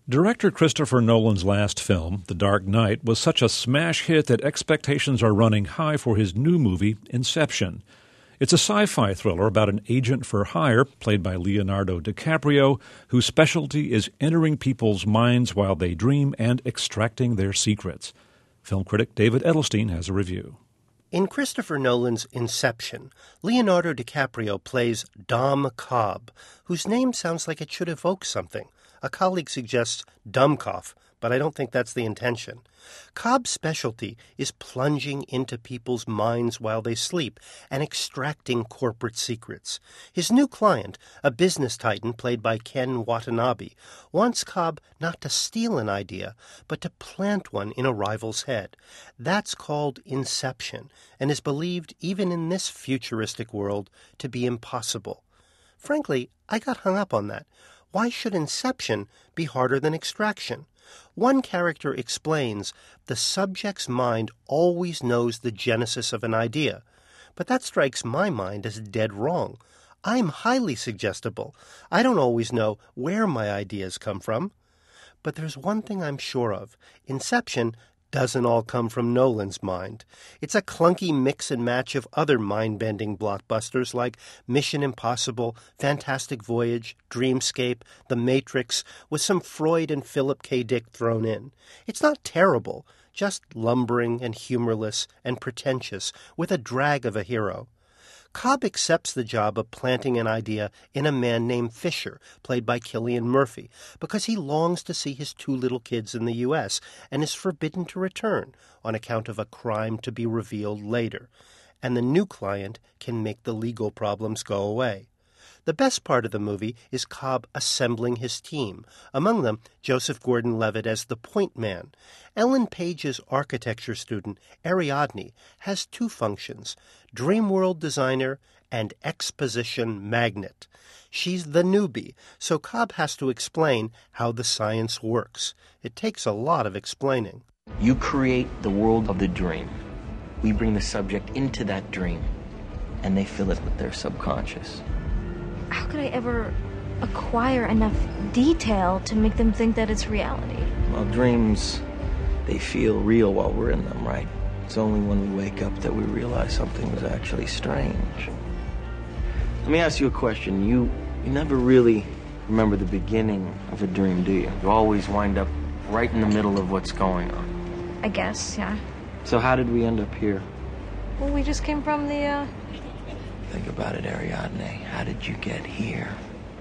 Director Christopher Nolan's last film, The Dark Knight, was such a smash hit that expectations are running high for his new movie, Inception. It's a sci-fi thriller about an agent for hire, played by Leonardo DiCaprio, whose specialty is entering people's minds while they dream and extracting their secrets. Film critic David Edelstein has a review. In Christopher Nolan's Inception, Leonardo DiCaprio plays Dom Cobb, whose name sounds like it should evoke something. A colleague suggests Dummkopf, but I don't think that's the intention. Cobb's specialty is plunging into people's minds while they sleep and extracting corporate secrets. His new client, a business titan played by Ken Watanabe, wants Cobb not to steal an idea, but to plant one in a rival's head. That's called inception, and is believed, even in this futuristic world, to be impossible. Frankly, I got hung up on that. Why should inception be harder than extraction? One character explains the subject's mind always knows the genesis of an idea, but that strikes my mind as dead wrong. I'm highly suggestible. I don't always know where my ideas come from. But there's one thing I'm sure of. Inception doesn't all come from Nolan's mind. It's a clunky mix and match of other mind-bending blockbusters like Mission Impossible, Fantastic Voyage, Dreamscape, The Matrix, with some Freud and Philip K. Dick thrown in. It's not terrible, just lumbering and humorless and pretentious, with a drag of a hero. Cobb accepts the job of planting an idea in a man named Fisher, played by Cillian Murphy, because he longs to see his two little kids in the U.S. and is forbidden to return on account of a crime to be revealed later. And the new client can make the legal problems go away. The best part of the movie is Cobb assembling his team, among them Joseph Gordon-Levitt as the point man. Ellen Page's architecture student, Ariadne, has two functions, dream world designer and exposition magnet. She's the newbie, so Cobb has to explain how the science works. It takes a lot of explaining. You create the world of the dream. We bring the subject into that dream, and they fill it with their subconscious. How could I ever acquire enough detail to make them think that it's reality? Well, dreams, they feel real while we're in them, right? It's only when we wake up that we realize something was actually strange. Let me ask you a question. You never really remember the beginning of a dream, do you? You always wind up right in the middle of what's going on. I guess, yeah. So how did we end up here? Well, we just came from the, Think about it, Ariadne. How did you get here?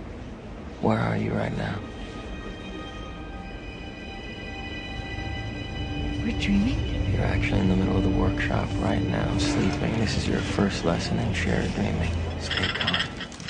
Where are you right now? We're dreaming? You're actually in the middle of the workshop right now, sleeping. This is your first lesson in shared dreaming. Stay calm.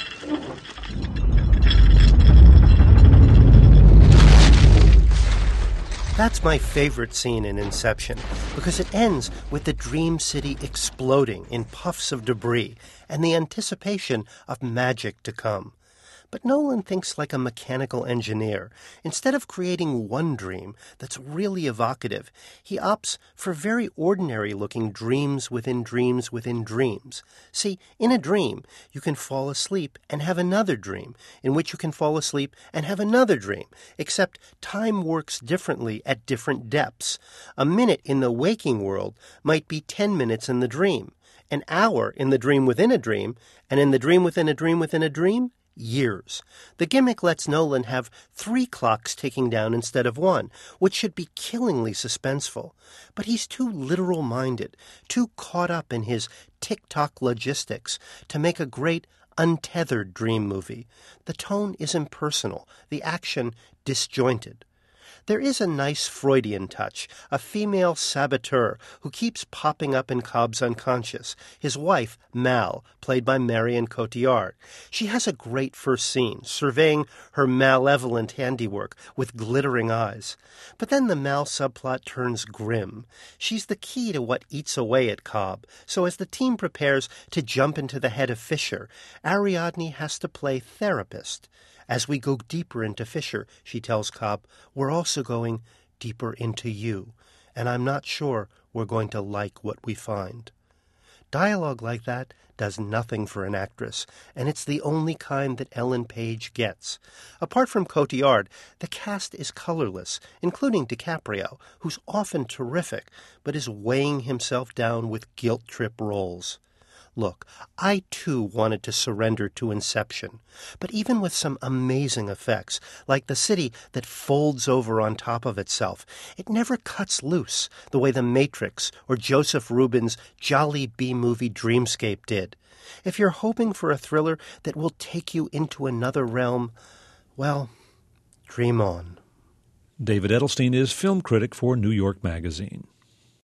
That's my favorite scene in Inception, because it ends with the dream city exploding in puffs of debris and the anticipation of magic to come. But Nolan thinks like a mechanical engineer. Instead of creating one dream that's really evocative, he opts for very ordinary-looking dreams within dreams within dreams. See, in a dream, you can fall asleep and have another dream, in which you can fall asleep and have another dream, except time works differently at different depths. A minute in the waking world might be 10 minutes in the dream, an hour in the dream within a dream, and in the dream within a dream within a dream, years. The gimmick lets Nolan have 3 clocks ticking down instead of 1, which should be killingly suspenseful. But he's too literal-minded, too caught up in his tick-tock logistics to make a great, untethered dream movie. The tone is impersonal, the action disjointed. There is a nice Freudian touch, a female saboteur who keeps popping up in Cobb's unconscious, his wife, Mal, played by Marion Cotillard. She has a great first scene, surveying her malevolent handiwork with glittering eyes. But then the Mal subplot turns grim. She's the key to what eats away at Cobb, so as the team prepares to jump into the head of Fisher, Ariadne has to play therapist. As we go deeper into Fisher, she tells Cobb, we're also going deeper into you, and I'm not sure we're going to like what we find. Dialogue like that does nothing for an actress, and it's the only kind that Ellen Page gets. Apart from Cotillard, the cast is colorless, including DiCaprio, who's often terrific, but is weighing himself down with guilt-trip roles. Look, I too wanted to surrender to Inception, but even with some amazing effects, like the city that folds over on top of itself, it never cuts loose the way The Matrix or Joseph Rubin's jolly B-movie Dreamscape did. If you're hoping for a thriller that will take you into another realm, well, dream on. David Edelstein is film critic for New York Magazine.